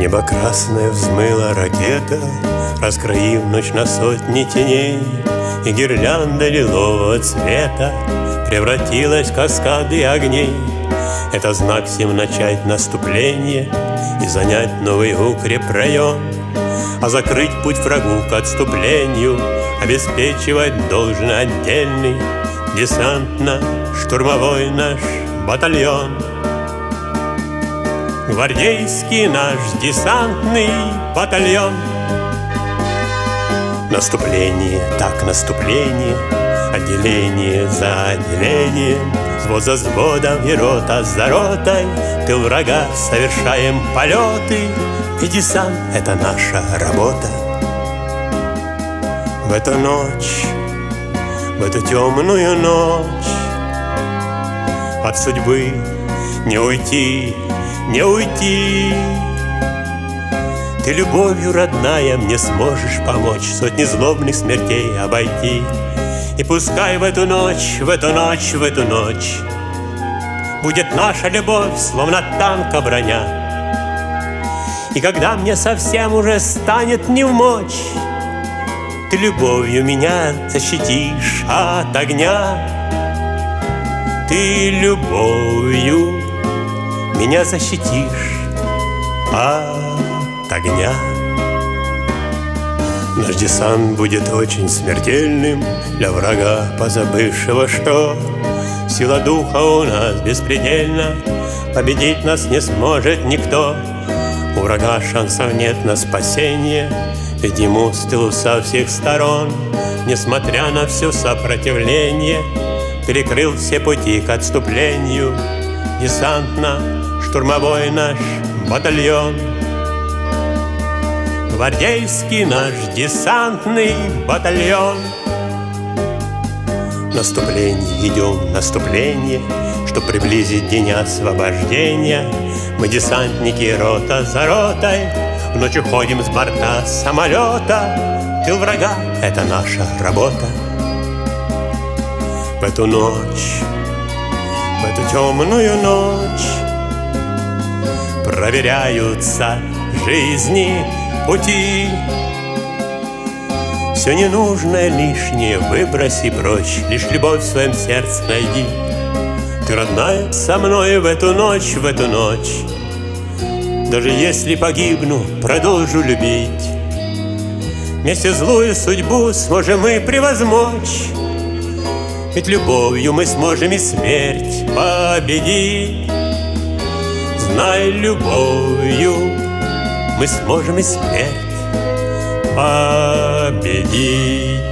небо красное взмыла ракета, раскроив ночь на сотни теней, и гирлянда лилового цвета превратилась в каскады огней. Это знак всем начать наступление и занять новый укрепрайон, а закрыть путь врагу к отступлению обеспечивать должен отдельный десантно-штурмовой наш батальон. Гвардейский наш десантный батальон. Наступление, так наступление, отделение за отделением, взвод за взводом и рота за ротой, тыл врага совершаем полеты, и десант — это наша работа. В эту ночь, в эту темную ночь от судьбы не уйти, не уйти. Ты любовью, родная, мне сможешь помочь сотни злобных смертей обойти. И пускай в эту ночь, в эту ночь, в эту ночь будет наша любовь, словно танка броня. И когда мне совсем уже станет невмочь, ты любовью меня защитишь от огня. Ты любовью меня защитишь от огня. Наш десант будет очень смертельным для врага, позабывшего, что сила духа у нас беспредельна. Победить нас не сможет никто. У врага шансов нет на спасение, ведь ему с тылу со всех сторон, несмотря на все сопротивление, перекрыл все пути к отступлению десантно-штурмовой наш батальон. Гвардейский наш десантный батальон. Наступление, идем, наступление, чтоб приблизить день освобождения. Мы десантники, рота за ротой, в ночь уходим с борта самолета. Тыл врага — это наша работа. В эту ночь, в эту темную ночь проверяются жизни пути. Все ненужное лишнее выброси прочь, лишь любовь в своем сердце найди. Ты, родная, со мной в эту ночь, в эту ночь. Даже если погибну, продолжу любить. Вместе злую судьбу сможем мы превозмочь, ведь любовью мы сможем и смерть победить. Знай, любовью мы сможем и смерть победить.